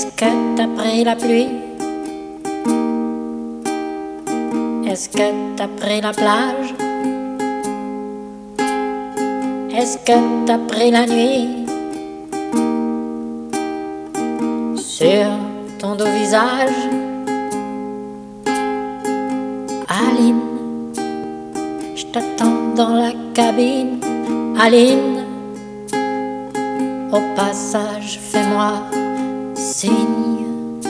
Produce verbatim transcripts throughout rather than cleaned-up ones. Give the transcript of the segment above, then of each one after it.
Est-ce que t'as pris la pluie? Est-ce que t'as pris la plage? Est-ce que t'as pris la nuit? Sur ton doux visage, Aline, je t'attends dans la cabine. Aline, au passage, fais-moi signe.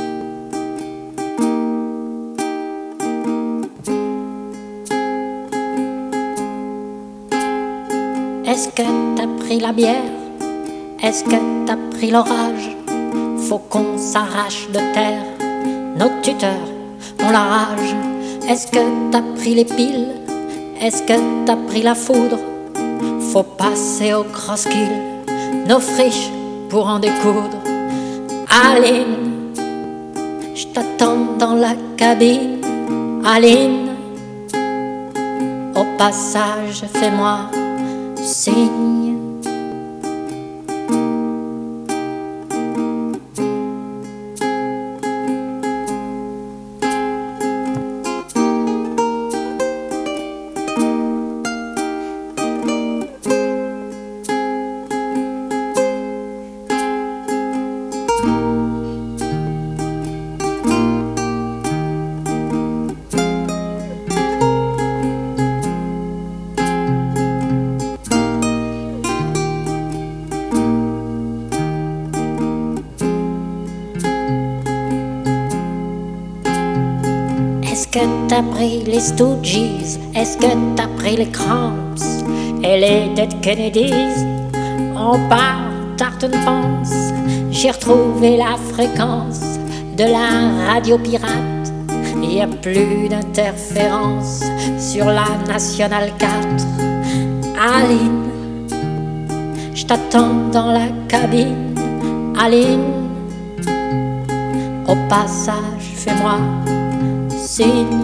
Est-ce que t'as pris la bière? Est-ce que t'as pris l'orage? Faut qu'on s'arrache de terre, nos tuteurs ont la rage. Est-ce que t'as pris les piles? Est-ce que t'as pris la foudre? Faut passer au crosskill, nos friches pour en découdre. Aline, je t'attends dans la cabine. Aline, au passage, fais-moi signe. Est-ce que t'as pris les Stooges? Est-ce que t'as pris les Cramps et les Dead Kennedys? On part Tartan Pants. J'ai retrouvé la fréquence de la radio pirate. Y a plus d'interférence sur la Nationale quatre. Aline, je t'attends dans la cabine. Aline, au passage, fais-moi signe.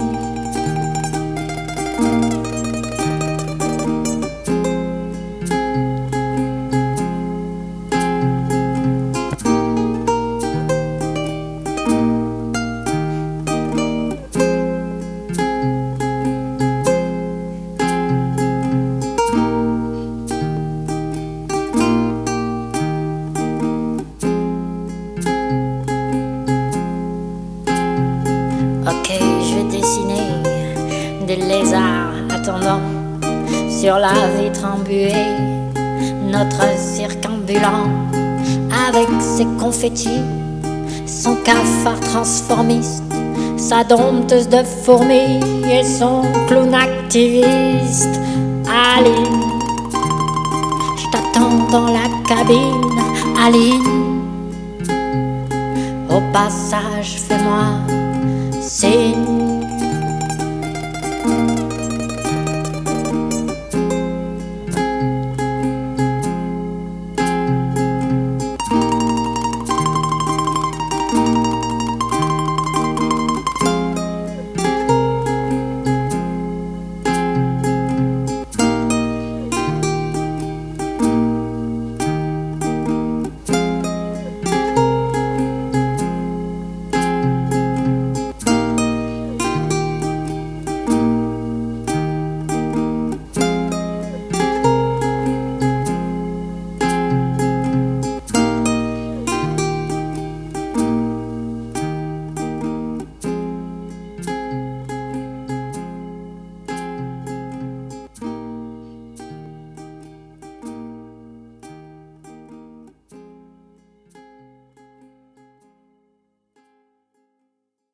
Ok, je vais dessiner des lézards attendant sur la vitre embuée, notre cirque ambulant avec ses confettis, son cafard transformiste, sa dompteuse de fourmis et son clown activiste. Aline, je t'attends dans la cabine. Aline, au passage, fais-moi signe.